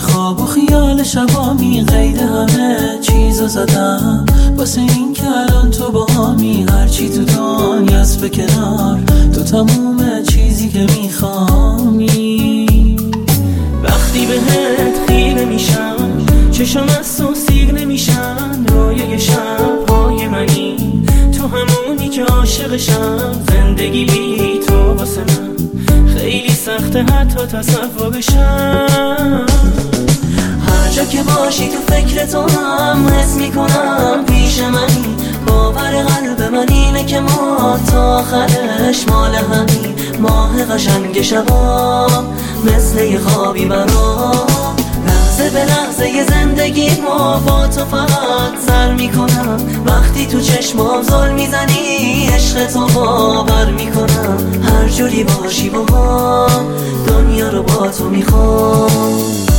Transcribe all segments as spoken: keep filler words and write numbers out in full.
خواب و خیال شبامی قید همه چیزو زدم واسه این که الان تو با همی هرچی تو دنیاست به کنار تو تموم چیزی که میخوامی. وقتی بهت خیره میشم چشم از تو سیر نمیشن، رویای شبهای منی تو همونی که عاشقشم. زندگی بی تو واسه من خیلی سخته حتی تصورشم. هر جا که باشی تو فکر تو هم حس میکنم پیش منی. باور قلب من اینه که ما تا آخرش مال همین. ماه قشنگ شبا مثل یه خوابی برام، لحظه به لحظه یه زندگی ما با تو فقط سر میکنم. وقتی تو چشمام زل میزنی عشق تو باور میکنم. هر جوری باشی با هم دنیا رو با تو میخوام.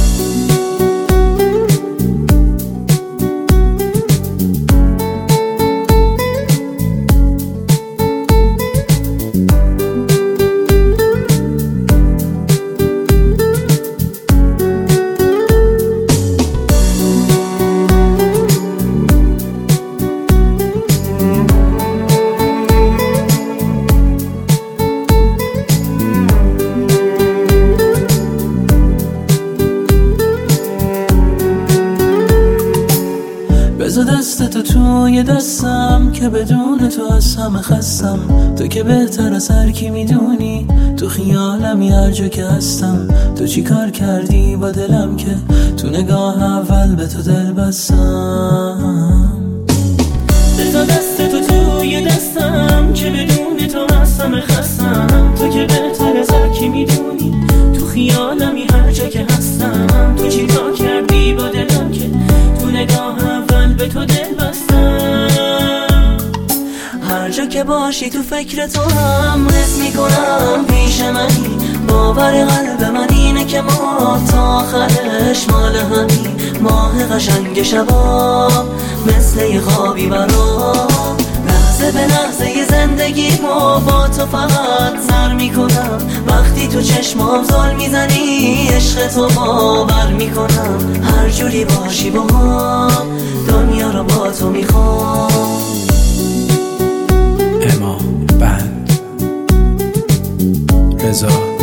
بذار دستتو توی دستم که بدون تو از همه خستم. تو که بهتر از هر کی میدونی تو خیالمی هر جا که هستم. تو چی کار کردی با دلم که تو نگاه اول به تو دل بستم. بذار دستتو توی دستم که بدون تو از همه خستم. تو که بهتر از هر کی میدونی تو خیالمی هر جا که هستم. تو چی کار کردی با دلم که تو نگاه به تو دل بستم. هر جا که باشی تو فکر تو هم حس میکنم پیش منی. باور قلب من اینه که ما تا آخرش مال همین. ماه قشنگ شبا مثل یه خوابی برام، لحظه به لحظه یه زندگی ما با تو فقط سر میکنم. وقتی تو چشمام زل میزنی عشق تو باور میکنم. هر جوری باشی با هم دنیا رو با تو میخوام. امام بند رضا